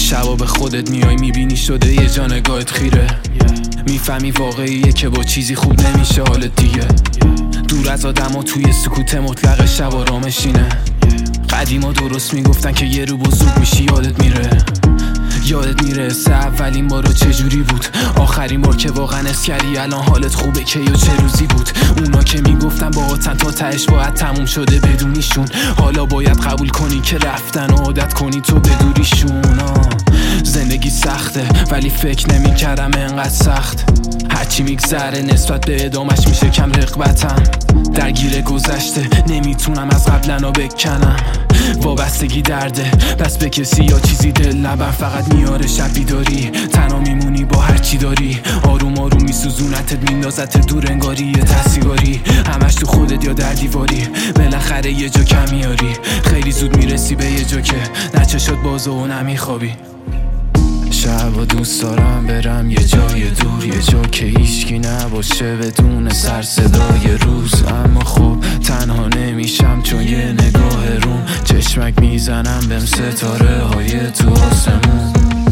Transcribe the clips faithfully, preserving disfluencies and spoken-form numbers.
شبا به خودت میای میبینی شده یه جا نگاهت خیره، میفهمی واقعیه که با چیزی خوب نمیشه حالت دیگه. دور از آدم و توی سکوت مطلق شب آرامشینه. قدیما درست میگفتن که یه رو بزرگ میشی یادت میره. یادت میرسه اولین بارا چجوری بود، آخرین بار که واقعا اسکری الان حالت خوبه که یا چه روزی بود. اونا که میگفتن با آتن تا تهش باید تموم شده بدونیشون، حالا باید قبول کنی که رفتن و عادت کنی تو بدوریشون. زندگی سخته ولی فکر نمیکردم انقدر سخت. هرچی میگذره نسبت به ادامش میشه کم رغبتم. درگیر گذشته نمیتونم از قبلنا بکنم. وابستگی درده بس به کسی یا چیزی دل نبر، فقط میاره شب بیداری. تنها میمونی با هرچی داری، آروم آروم میسوزونتت میندازت دور انگاری یه تحصیگاری. همش تو خودت یا در دیواری، بالاخره یه جا کم میاری. خیلی زود میرسی به یه جا که نچه شد بازه و نمیخوابی. شب دوست دارم برم یه جای دور، یه جا که هیچکی نباشه بدون سر صدای روز. اما خب تنها نمیشم چون یه نگاه روم چشمک میزنم بهم ستاره های تو آسمون.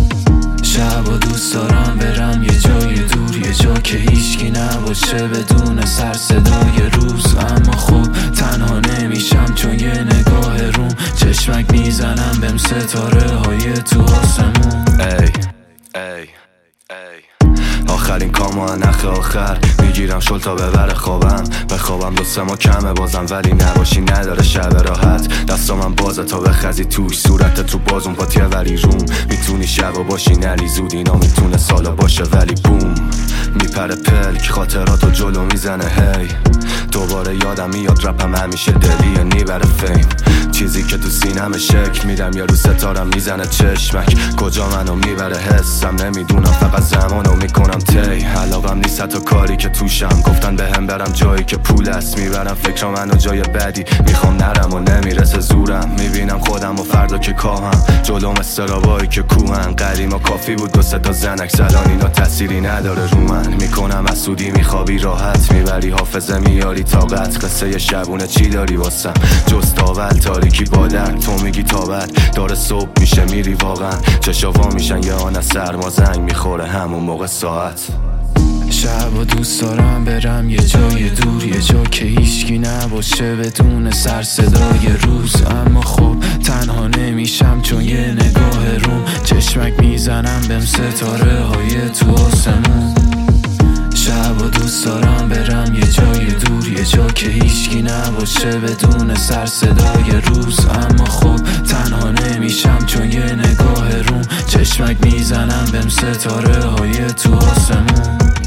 شب دوست دارم برم یه جای دور، یه جا که هیچکی نباشه بدون سر صدای روز. اما خب تنها نمیشم چون یه نگاه روم چشمک میزنم بهم ستاره های تو آسمون. ای ای ای آخرین کامو نخ آخر میگیرم شل تا ببره خوابم. بخوابم دو سه ما کمه بازم ولی نباشی نداره شب راحت. دستا من بازه تا بخزی توش، صورت تو بازون پاتیه ولی روم. میتونی شبا باشی نری زود، اینا میتونه سالا باشه ولی بوم. میپره پلک خاطراتو جلو میزنه هی. دوباره یادم میاد رپم همیشه دلیه نیبره فیم. چیزی که تو سینم شک میدم یا رو ستارم میزنه چشمک. کجا منو میبره حسم نمیدونم، فقط زمانو میکنم تی. علاقم نیست حتی کاری که توشم، گفتن به هم برم جایی که پول است. میبرم فکر منو جای بدی، میخوام نرم و نمیرسه زورم. میبینم خودم و فردا که کاهم جلوم استرابایی که کوهن. قدیما کافی بود دو سه تا زنک زدن، اینا تأثیری نداره رو من. میکنم از سودی میخوابی راحت، میبری حافظه میاری طاقت. قصه شبونه چی داری واسم جز تاول تاریکی با درد. تو میگی تا بعد داره صبح میشه میری واقعا. چشاوا میشن یه آن سرما زنگ میخوره همون موقع ساعت. شب و دوست دارم برم یه جای دور، یه جا که هیچکی نباشه بدون سر صدای روز. اما خب تنها نمیشم چون یه نگاه روم چشمک میزنم بهم ستاره های تو آسمون. شب و دوست دارم برم یه جای دور، یه جا که هیچکی نباشه بدون سر صدای روز. اما خب تنها نمیشم چون یه نگاه روم چشمک میزنم بهم ستاره های تو آسمون.